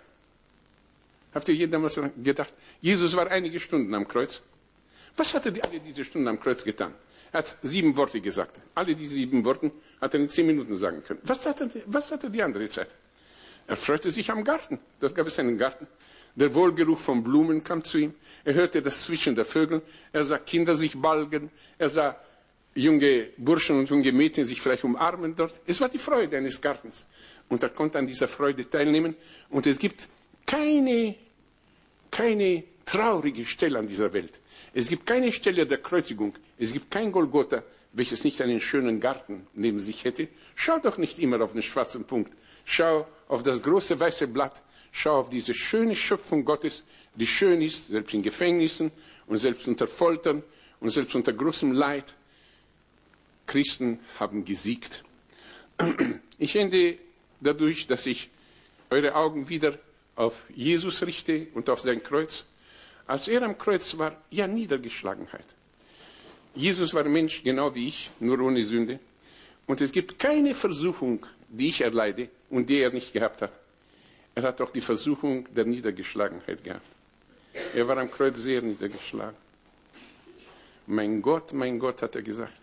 Habt ihr jemals gedacht, Jesus war einige Stunden am Kreuz? Was hat er die, alle diese Stunden am Kreuz getan? Er hat sieben Worte gesagt. Alle diese sieben Worte hat er in zehn Minuten sagen können. Was hat er, was hat er die andere Zeit? Er freute sich am Garten. Dort gab es einen Garten. Der Wohlgeruch von Blumen kam zu ihm. Er hörte das Zwitschern der Vögel. Er sah Kinder sich balgen. Er sah junge Burschen und junge Mädchen sich vielleicht umarmen dort. Es war die Freude eines Gartens. Und er konnte an dieser Freude teilnehmen. Und es gibt keine, keine traurige Stelle an dieser Welt. Es gibt keine Stelle der Kreuzigung. Es gibt kein Golgotha, welches nicht einen schönen Garten neben sich hätte. Schau doch nicht immer auf den schwarzen Punkt. Schau auf das große weiße Blatt. Schau auf diese schöne Schöpfung Gottes, die schön ist, selbst in Gefängnissen und selbst unter Foltern und selbst unter großem Leid. Christen haben gesiegt. Ich ende dadurch, dass ich eure Augen wieder auf Jesus richte und auf sein Kreuz. Als er am Kreuz war, ja, Niedergeschlagenheit. Jesus war Mensch, genau wie ich, nur ohne Sünde. Und es gibt keine Versuchung, die ich erleide und die er nicht gehabt hat. Er hat auch die Versuchung der Niedergeschlagenheit gehabt. Er war am Kreuz sehr niedergeschlagen. Mein Gott, mein Gott, hat er gesagt.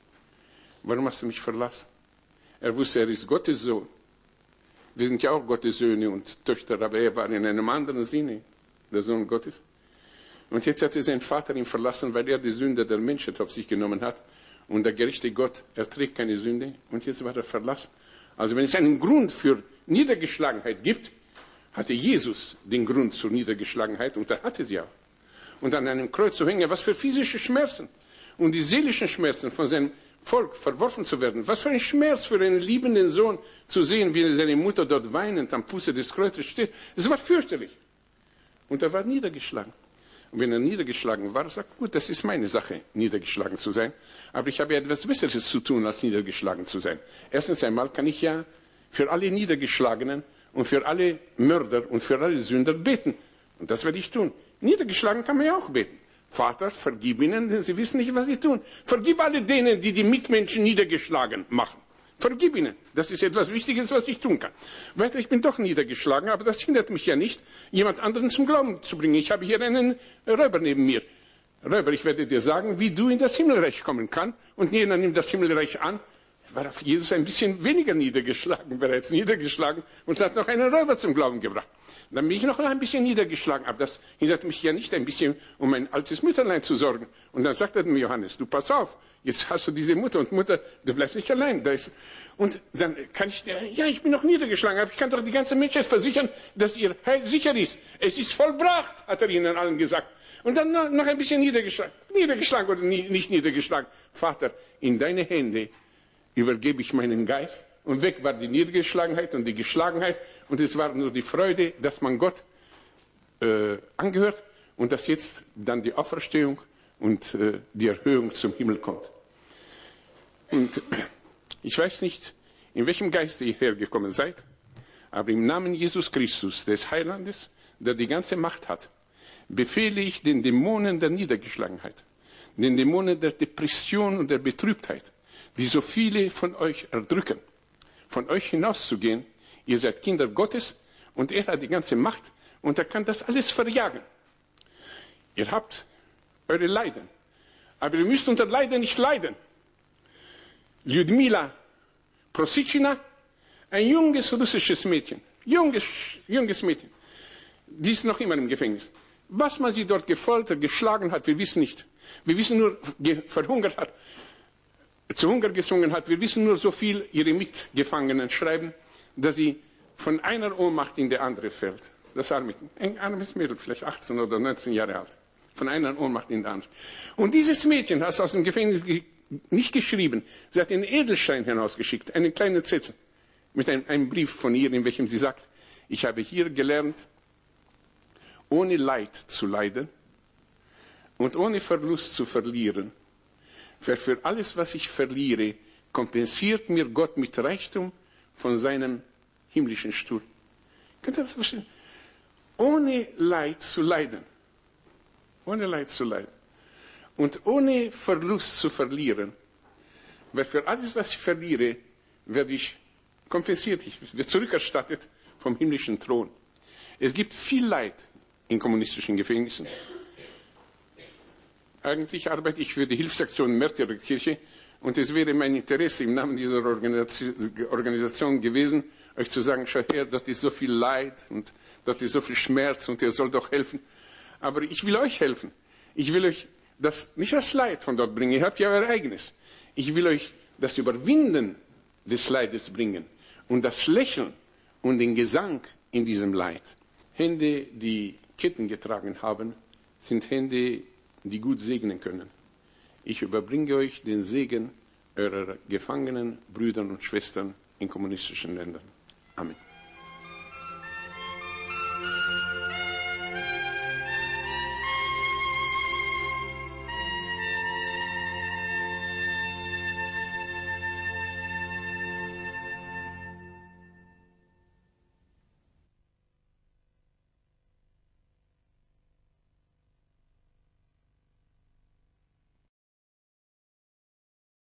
Warum hast du mich verlassen? Er wusste, er ist Gottes Sohn. Wir sind ja auch Gottes Söhne und Töchter, aber er war in einem anderen Sinne der Sohn Gottes. Und jetzt hat er seinen Vater ihn verlassen, weil er die Sünde der Menschheit auf sich genommen hat. Und der gerechte Gott, er trägt keine Sünde. Und jetzt war er verlassen. Also wenn es einen Grund für Niedergeschlagenheit gibt, hatte Jesus den Grund zur Niedergeschlagenheit und er hatte sie auch. Und an einem Kreuz zu hängen, was für physische Schmerzen und die seelischen Schmerzen von seinem Volk verworfen zu werden. Was für ein Schmerz für einen liebenden Sohn zu sehen, wie seine Mutter dort weinend am Fuße des Kreuzes steht. Es war fürchterlich. Und er war niedergeschlagen. Und wenn er niedergeschlagen war, sagt, gut, das ist meine Sache, niedergeschlagen zu sein. Aber ich habe etwas Besseres zu tun, als niedergeschlagen zu sein. Erstens einmal kann ich ja für alle Niedergeschlagenen und für alle Mörder und für alle Sünder beten. Und das werde ich tun. Niedergeschlagen kann man ja auch beten. Vater, vergib ihnen, denn sie wissen nicht, was sie tun. Vergib alle denen, die die Mitmenschen niedergeschlagen machen. Vergib ihnen. Das ist etwas Wichtiges, was ich tun kann. Weiter, ich bin doch niedergeschlagen, aber das hindert mich ja nicht, jemand anderen zum Glauben zu bringen. Ich habe hier einen Räuber neben mir. Räuber, ich werde dir sagen, wie du in das Himmelreich kommen kannst. Und jener nimmt das Himmelreich an. War auf Jesus ein bisschen weniger niedergeschlagen, bereits niedergeschlagen und hat noch einen Räuber zum Glauben gebracht. Dann bin ich noch ein bisschen niedergeschlagen, aber das hindert mich ja nicht, ein bisschen um mein altes Mütterlein zu sorgen. Und dann sagt er mir, Johannes, du pass auf, jetzt hast du diese Mutter und Mutter, du bleibst nicht allein. Da ist, und dann kann ich, ja, ich bin noch niedergeschlagen, aber ich kann doch die ganze Menschheit versichern, dass ihr Heil sicher ist. Es ist vollbracht, hat er ihnen allen gesagt. Und dann noch ein bisschen niedergeschlagen, niedergeschlagen oder nie, nicht niedergeschlagen. Vater, in deine Hände übergebe ich meinen Geist. Und weg war die Niedergeschlagenheit und die Geschlagenheit. Und es war nur die Freude, dass man Gott äh, angehört und dass jetzt dann die Auferstehung und äh, die Erhöhung zum Himmel kommt. Und ich weiß nicht, in welchem Geiste ihr hergekommen seid, aber im Namen Jesus Christus, des Heilandes, der die ganze Macht hat, befehle ich den Dämonen der Niedergeschlagenheit, den Dämonen der Depression und der Betrübtheit, die so viele von euch erdrücken, von euch hinauszugehen. Ihr seid Kinder Gottes und er hat die ganze Macht und er kann das alles verjagen. Ihr habt eure Leiden, aber ihr müsst unter Leiden nicht leiden. Lyudmila Prositschina, ein junges russisches Mädchen, junges, junges Mädchen, die ist noch immer im Gefängnis. Was man sie dort gefoltert, geschlagen hat, wir wissen nicht. Wir wissen nur, verhungert hat, zu Hunger gezwungen hat. Wir wissen nur so viel, ihre Mitgefangenen schreiben, dass sie von einer Ohnmacht in die andere fällt. Das arme, ein armes Mädel, vielleicht achtzehn oder neunzehn Jahre alt. Von einer Ohnmacht in die andere. Und dieses Mädchen hat aus dem Gefängnis ge- nicht geschrieben. Sie hat einen Edelstein hinausgeschickt, einen kleinen Zettel, mit einem, einem Brief von ihr, in welchem sie sagt, ich habe hier gelernt, ohne Leid zu leiden und ohne Verlust zu verlieren. Für, für alles, was ich verliere, kompensiert mir Gott mit Reichtum von seinem himmlischen Stuhl. Könnt ihr das verstehen? Ohne Leid zu leiden. Ohne Leid zu leiden. Und ohne Verlust zu verlieren. Weil für alles, was ich verliere, werde ich kompensiert. Ich werde zurückerstattet vom himmlischen Thron. Es gibt viel Leid in kommunistischen Gefängnissen. Eigentlich arbeite ich für die Hilfsaktion Märtyrerkirche und es wäre mein Interesse im Namen dieser Organisation gewesen, euch zu sagen, schau her, dort ist so viel Leid und dort ist so viel Schmerz und ihr sollt doch helfen. Aber ich will euch helfen. Ich will euch das, nicht das Leid von dort bringen, ihr habt ja euer eigenes. Ich will euch das Überwinden des Leides bringen und das Lächeln und den Gesang in diesem Leid. Hände, die Ketten getragen haben, sind Hände, die gut segnen können. Ich überbringe euch den Segen eurer gefangenen Brüder und Schwestern in kommunistischen Ländern. Amen.